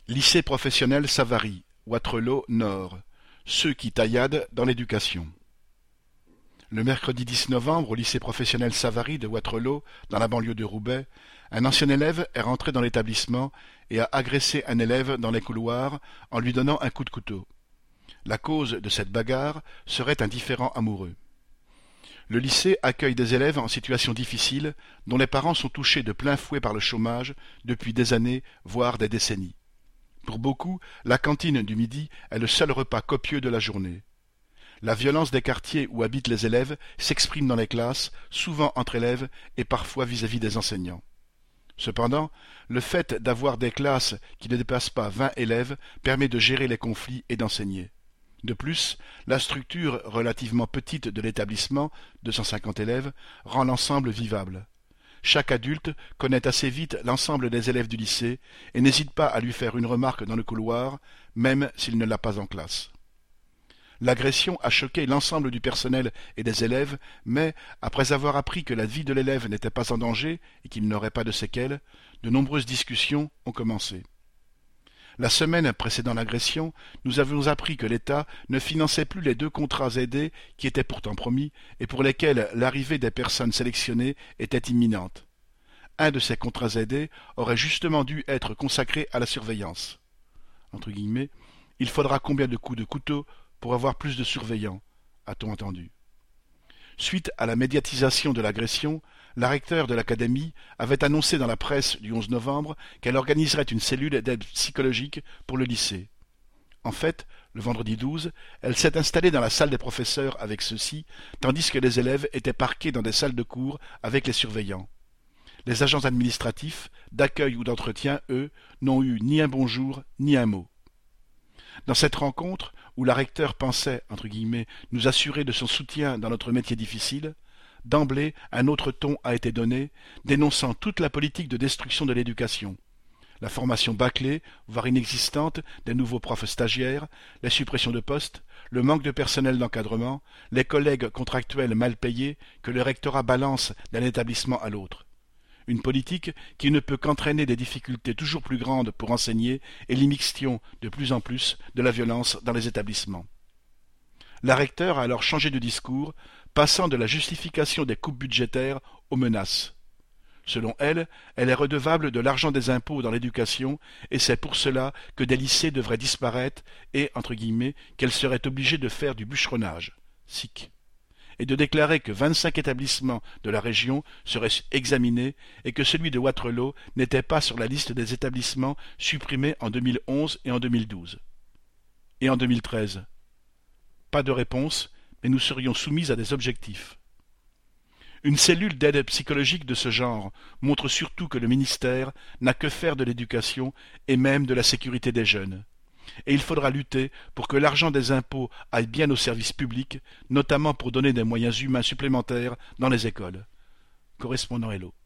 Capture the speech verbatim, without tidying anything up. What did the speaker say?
Lycée professionnel Savary, Wattrelos Nord. Ceux qui tailladent dans l'éducation. Le mercredi dix novembre, au lycée professionnel Savary de Wattrelos, dans la banlieue de Roubaix, un ancien élève est rentré dans l'établissement et a agressé un élève dans les couloirs en lui donnant un coup de couteau. La cause de cette bagarre serait un différend amoureux. Le lycée accueille des élèves en situation difficile, dont les parents sont touchés de plein fouet par le chômage depuis des années, voire des décennies. Pour beaucoup, la cantine du midi est le seul repas copieux de la journée. La violence des quartiers où habitent les élèves s'exprime dans les classes, souvent entre élèves et parfois vis-à-vis des enseignants. Cependant, le fait d'avoir des classes qui ne dépassent pas vingt élèves permet de gérer les conflits et d'enseigner. De plus, la structure relativement petite de l'établissement, deux cent cinquante élèves, rend l'ensemble vivable. Chaque adulte connaît assez vite l'ensemble des élèves du lycée et n'hésite pas à lui faire une remarque dans le couloir, même s'il ne l'a pas en classe. L'agression a choqué l'ensemble du personnel et des élèves, mais, après avoir appris que la vie de l'élève n'était pas en danger et qu'il n'aurait pas de séquelles, de nombreuses discussions ont commencé. La semaine précédant l'agression, nous avions appris que l'État ne finançait plus les deux contrats aidés qui étaient pourtant promis et pour lesquels l'arrivée des personnes sélectionnées était imminente. Un de ces contrats aidés aurait justement dû être consacré à la surveillance. Entre guillemets, il faudra combien de coups de couteau pour avoir plus de surveillants, a-t-on entendu. Suite à la médiatisation de l'agression, la recteure de l'académie avait annoncé dans la presse du onze novembre qu'elle organiserait une cellule d'aide psychologique pour le lycée. En fait, le vendredi douze, elle s'est installée dans la salle des professeurs avec ceux-ci, tandis que les élèves étaient parqués dans des salles de cours avec les surveillants. Les agents administratifs, d'accueil ou d'entretien, eux, n'ont eu ni un bonjour ni un mot. Dans cette rencontre, où la recteure pensait, entre guillemets, nous assurer de son soutien dans notre métier difficile, d'emblée, un autre ton a été donné, dénonçant toute la politique de destruction de l'éducation. La formation bâclée, voire inexistante, des nouveaux profs stagiaires, les suppressions de postes, le manque de personnel d'encadrement, les collègues contractuels mal payés que le rectorat balance d'un établissement à l'autre. Une politique qui ne peut qu'entraîner des difficultés toujours plus grandes pour enseigner et l'immixtion de plus en plus de la violence dans les établissements. La recteure a alors changé de discours, passant de la justification des coupes budgétaires aux menaces. Selon elle, elle est redevable de l'argent des impôts dans l'éducation et c'est pour cela que des lycées devraient disparaître et, entre guillemets, qu'elle serait obligée de faire du bûcheronnage, S I C, et de déclarer que vingt-cinq établissements de la région seraient examinés et que celui de Wattrelos n'était pas sur la liste des établissements supprimés en deux mille onze et en deux mille douze. Et en deux mille treize. Pas de réponse, mais nous serions soumis à des objectifs. Une cellule d'aide psychologique de ce genre montre surtout que le ministère n'a que faire de l'éducation et même de la sécurité des jeunes. Et il faudra lutter pour que l'argent des impôts aille bien aux services publics, notamment pour donner des moyens humains supplémentaires dans les écoles. Correspondant Hello.